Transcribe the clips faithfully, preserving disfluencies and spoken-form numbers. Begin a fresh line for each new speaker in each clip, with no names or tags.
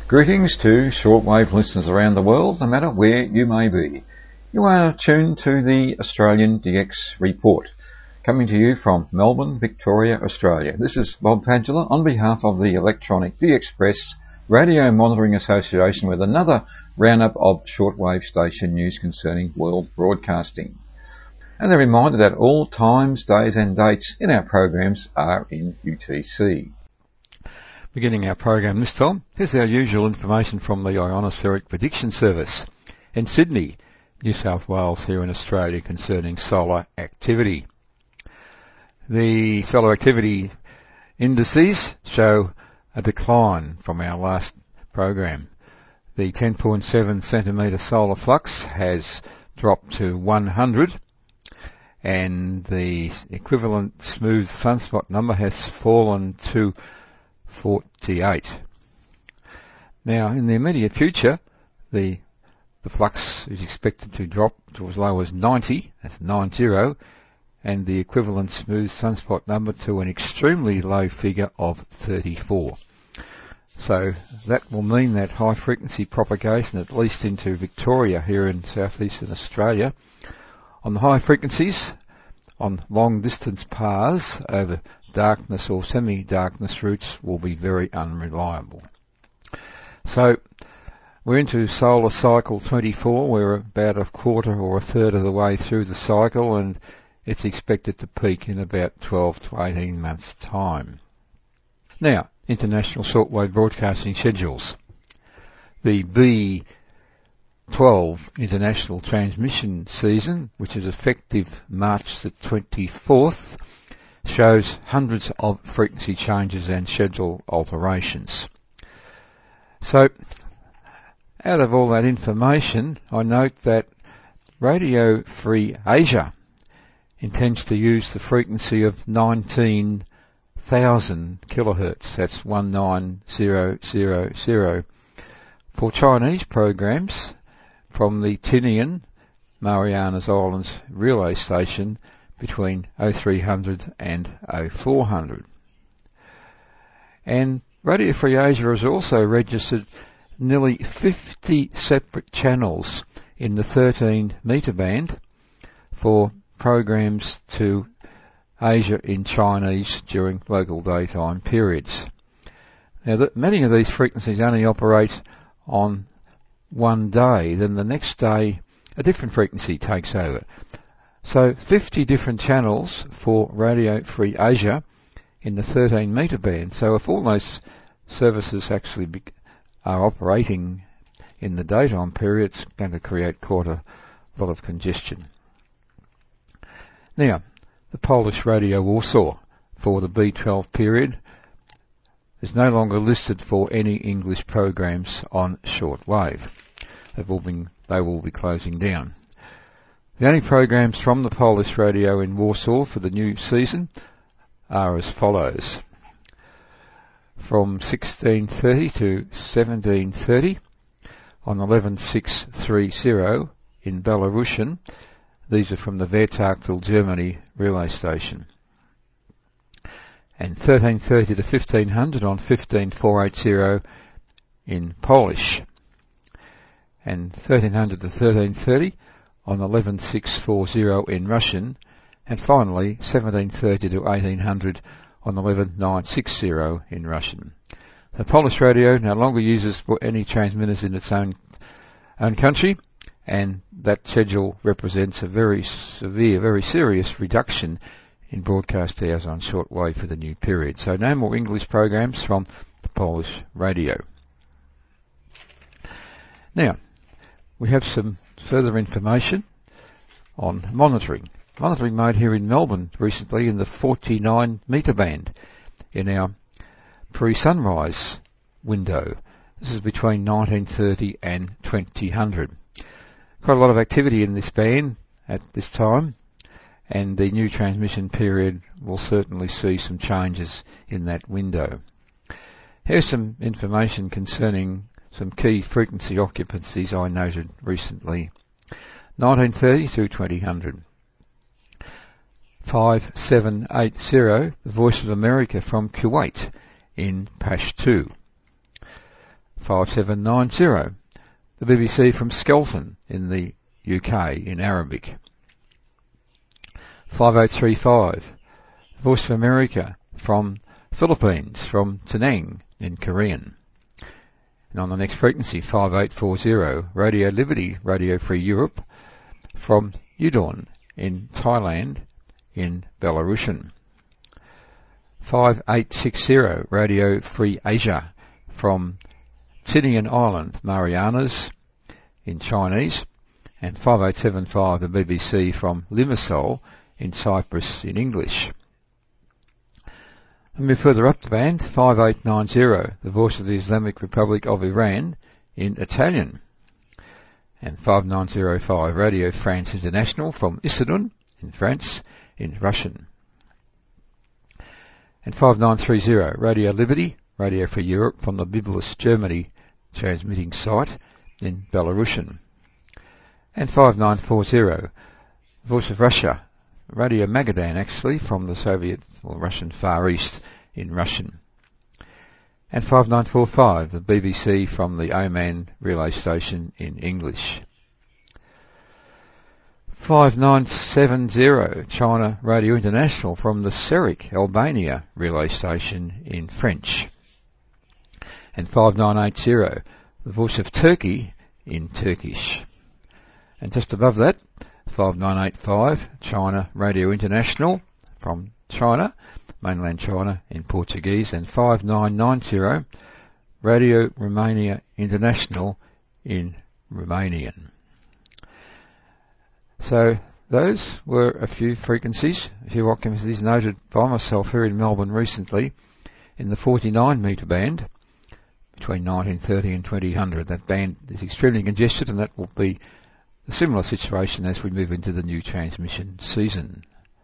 Greetings to shortwave listeners around the world, no matter where you may be. You are tuned to the Australian D X Report, coming to you from Melbourne, Victoria, Australia. This is Bob Padula on behalf of the Electronic D Express Radio Monitoring Association with another roundup of shortwave station news concerning world broadcasting. And a reminder that all times, days and dates in our programs are in U T C.
Beginning our program this time, here's our usual information from the Ionospheric Prediction Service in Sydney, New South Wales here in Australia concerning solar activity. The solar activity indices show a decline from our last program. The ten point seven centimetre solar flux has dropped to one hundred and the equivalent smooth sunspot number has fallen to forty-eight. Now, in the immediate future, the the flux is expected to drop to as low as ninety, that's nine zero, and the equivalent smooth sunspot number to an extremely low figure of thirty-four. So that will mean that high frequency propagation, at least into Victoria here in southeastern Australia, on the high frequencies, on long distance paths over darkness or semi-darkness routes will be very unreliable. So we're into solar cycle twenty-four. We're about a quarter or a third of the way through the cycle, and it's expected to peak in about twelve to eighteen months' time. Now, international shortwave broadcasting schedules. The B twelve international transmission season, which is effective March the twenty-fourth, shows hundreds of frequency changes and schedule alterations. So, out of all that information, I note that Radio Free Asia intends to use the frequency of nineteen thousand kilohertz, that's one nine zero zero zero, for Chinese programs from the Tinian, Marianas Islands relay station between oh three hundred and oh four hundred. And Radio Free Asia has also registered nearly fifty separate channels in the thirteen metre band for programs to Asia in Chinese during local daytime periods. Now, that many of these frequencies only operate on one day, then the next day a different frequency takes over. So fifty different channels for Radio Free Asia in the thirteen metre band. So if all those services actually be, are operating in the daytime period, it's going to create quite a lot of congestion. Now, the Polish Radio Warsaw for the B twelve period is no longer listed for any English programs on shortwave. They've all been, they will be closing down. The only programs from the Polish radio in Warsaw for the new season are as follows. From sixteen thirty to seventeen thirty on eleven six thirty in Belarusian, these are from the Wettertal, Germany relay station. And thirteen thirty to fifteen hundred on fifteen four eighty in Polish. And thirteen hundred to thirteen thirty on eleven six forty in Russian, and finally seventeen thirty to eighteen hundred on eleven nine sixty in Russian. The Polish radio no longer uses any transmitters in its own own country, and that schedule represents a very severe, very serious reduction in broadcast hours on shortwave for the new period. So no more English programs from the Polish radio. Now, we have some further information on monitoring. Monitoring made here in Melbourne recently in the forty-nine metre band in our pre-sunrise window. This is between nineteen thirty and twenty hundred. Quite a lot of activity in this band at this time, and the new transmission period will certainly see some changes in that window. Here's some information concerning some key frequency occupancies I noted recently. nineteen thirty to twenty hundred. five seven eight zero, the Voice of America from Kuwait in Pashto. five seven nine zero, the B B C from Skelton in the U K in Arabic. five eight three five, Voice of America from Philippines, from Penang in Korean. And on the next frequency, five eight four zero, Radio Liberty, Radio Free Europe, from Udon in Thailand in Belarusian. five eight six zero, Radio Free Asia, from Tinian Island, Marianas in Chinese, and five eight seven five, the B B C from Limassol in Cyprus in English. And move further up the band, five eight nine zero, the Voice of the Islamic Republic of Iran in Italian, and five nine zero five, Radio France International from Issoudun in France in Russian. And five nine three zero, Radio Liberty, Radio for Europe from the Biblis Germany transmitting site in Belarusian. And five nine four zero, Voice of Russia, Radio Magadan actually from the Soviet or Russian Far East in Russian. And five nine four five, the B B C from the Oman relay station in English. five nine seven zero, China Radio International from the Serik, Albania relay station in French. And five nine eight zero, the Voice of Turkey in Turkish. And just above that, five nine eight five, China Radio International from China, mainland China in Portuguese, and five nine nine zero, Radio Romania International in Romanian. So those were a few frequencies, a few occupancies noted by myself here in Melbourne recently in the forty-nine metre band between nineteen thirty and twenty hundred. That band is extremely congested, and that will be a similar situation as we move into the new transmission season.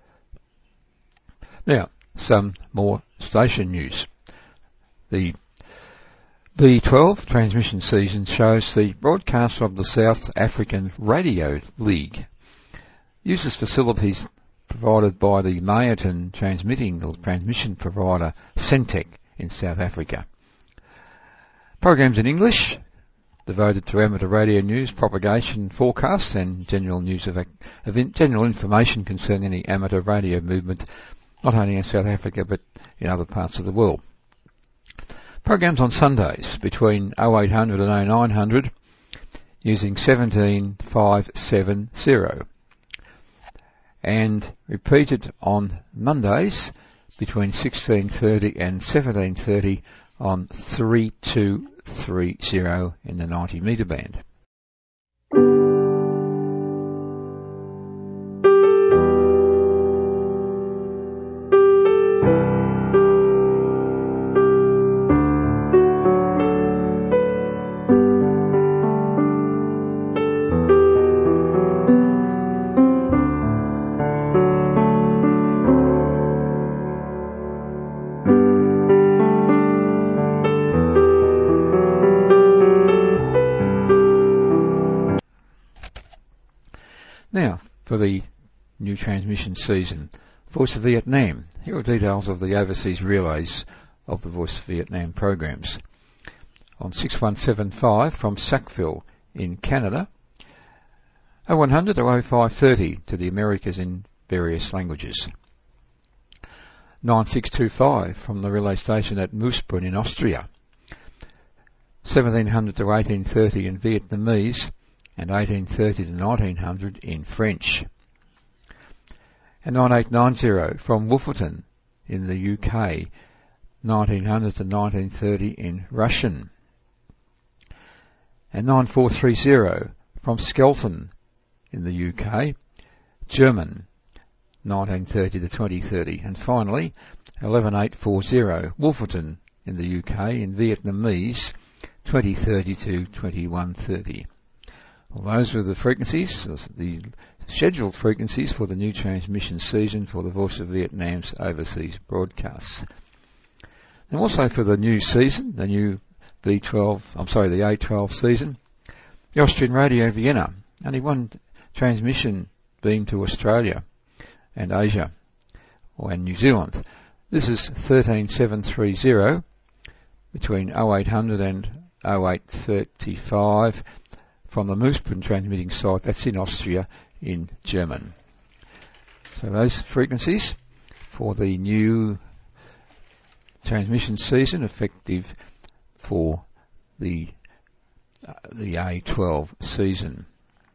Now, some more station news. The B twelve transmission season shows the broadcast of the South African Radio League. Uses facilities provided by the Mayaton transmitting or transmission provider Centec in South Africa. Programs in English devoted to amateur radio news, propagation, forecasts, and general news of, of general information concerning the amateur radio movement, not only in South Africa but in other parts of the world. Programs on Sundays between oh eight hundred and oh nine hundred using seventeen five seven zero, and repeated on Mondays between sixteen thirty and seventeen thirty on three two three zero in the ninety metre band. Now, for the new transmission season, Voice of Vietnam. Here are details of the overseas relays of the Voice of Vietnam programs. On six one seven five from Sackville in Canada, oh one hundred to oh five thirty to the Americas in various languages. nine six two five from the relay station at Moosbrunn in Austria, seventeen hundred to eighteen thirty in Vietnamese, and eighteen thirty to nineteen hundred in French. And nine eight nine zero from Wolferton in the U K, nineteen hundred to nineteen thirty in Russian. And nine four three zero from Skelton in the U K, German, nineteen thirty to twenty thirty. And finally, eleven eight four zero, Wolferton in the U K in Vietnamese, twenty thirty to twenty-one thirty. Well, those were the frequencies, the scheduled frequencies for the new transmission season for the Voice of Vietnam's overseas broadcasts. And also for the new season, the new B twelve, I'm sorry, the A twelve season, the Austrian Radio Vienna, only one transmission being to Australia and Asia, or and New Zealand. This is thirteen seven three zero between oh eight hundred and oh eight thirty-five from the Moosbrunn transmitting site. That's in Austria in German. So those frequencies for the new transmission season effective for the uh, the A twelve season.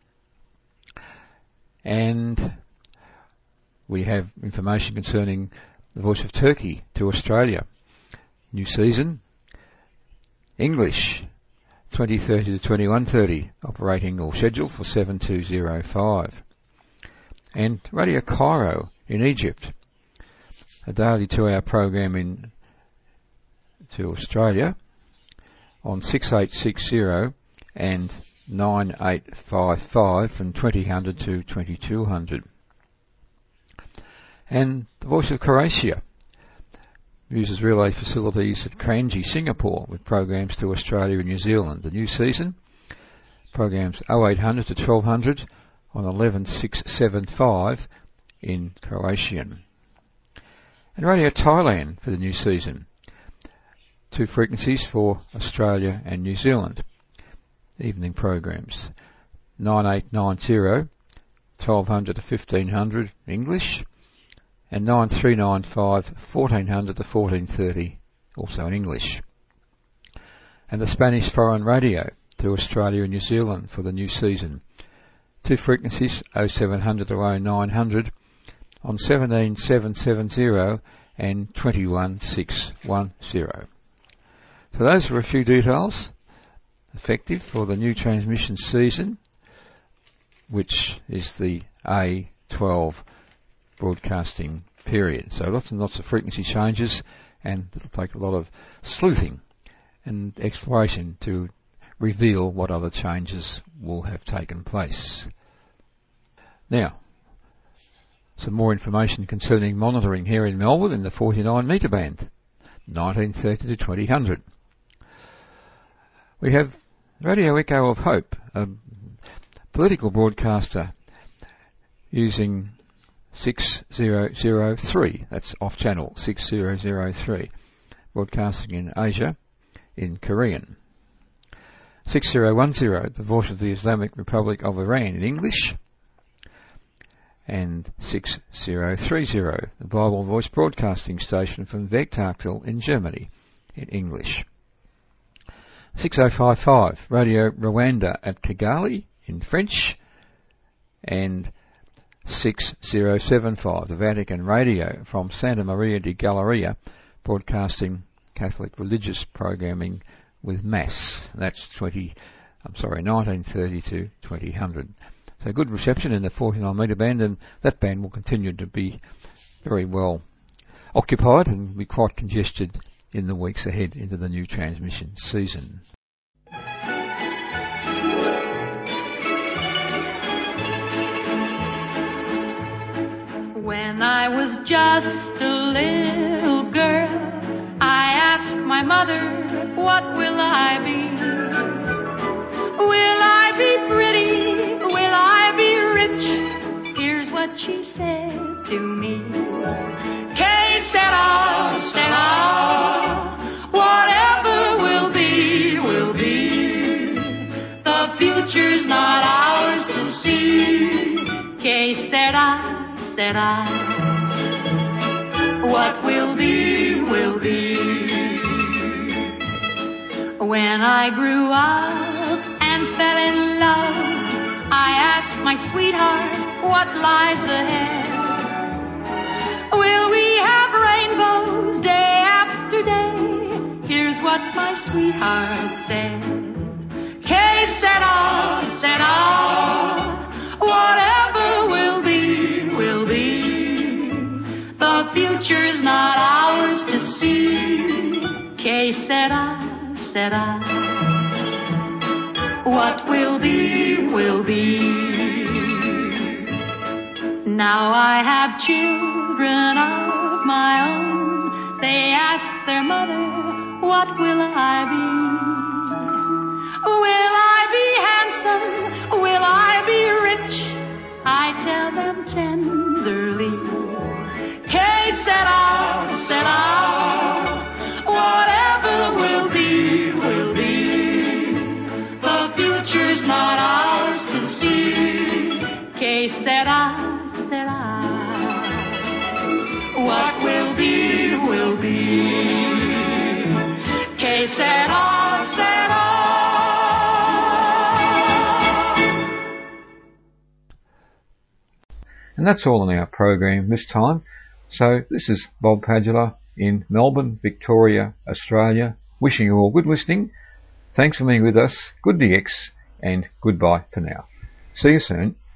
And we have information concerning the Voice of Turkey to Australia. New season, English, twenty thirty to twenty-one thirty, operating or scheduled for seven two oh five. And Radio Cairo in Egypt, a daily two-hour program in to Australia on six eight six zero and nine eight five five from twenty hundred to twenty-two hundred. And the Voice of Croatia uses relay facilities at Kranji, Singapore, with programs to Australia and New Zealand. The new season, programs oh eight hundred to twelve hundred on eleven six seven five in Croatian. And Radio Thailand for the new season, two frequencies for Australia and New Zealand. Evening programs, nine eight nine zero, twelve hundred to fifteen hundred English, and nine three nine five, fourteen hundred to fourteen thirty, also in English. And the Spanish Foreign Radio to Australia and New Zealand for the new season. Two frequencies, oh seven hundred to oh nine hundred, on seventeen seven seventy and twenty-one six ten. So those are a few details effective for the new transmission season, which is the A twelve broadcasting period. So lots and lots of frequency changes, and it'll take a lot of sleuthing and exploration to reveal what other changes will have taken place. Now, some more information concerning monitoring here in Melbourne in the forty-nine metre band, nineteen thirty to twenty hundred. We have Radio Echo of Hope, a political broadcaster using six zero zero three, that's off channel six zero zero three, broadcasting in Asia in Korean. six zero one zero, the Voice of the Islamic Republic of Iran in English, and six zero three zero, the Bible Voice broadcasting station from Vegtagtel in Germany in English. six oh five five, Radio Rwanda at Kigali in French, and six zero seven five, the Vatican Radio from Santa Maria di Galleria, broadcasting Catholic religious programming with Mass. That's twenty, I'm sorry, nineteen thirty to twenty hundred. So good reception in the forty-nine metre band, and that band will continue to be very well occupied and be quite congested in the weeks ahead into the new transmission season.
When I was just a little girl, I asked my mother, what will I be? Will I be pretty? Will I be rich? Here's what she said to me. Que sera, sera, whatever will be, will be. The future's not ours to see. Que sera, sera, what will be, will be. When I grew up and fell in love, I asked my sweetheart, what lies ahead? Will we have rainbows day after day? Here's what my sweetheart said. Que sera, sera, whatever will be, will be. The future's not ours to see. Que sera, sera, what will be, will be. Now I have children of my own. They ask their mother, what will I be? Will I be handsome? Will I be rich? I tell them tenderly, que sera, sera, whatever will be, will be. Que sera, sera.
And that's all on our program this time. So this is Bob Padula in Melbourne, Victoria, Australia, wishing you all good listening. Thanks for being with us. Good D X and goodbye for now. See you soon.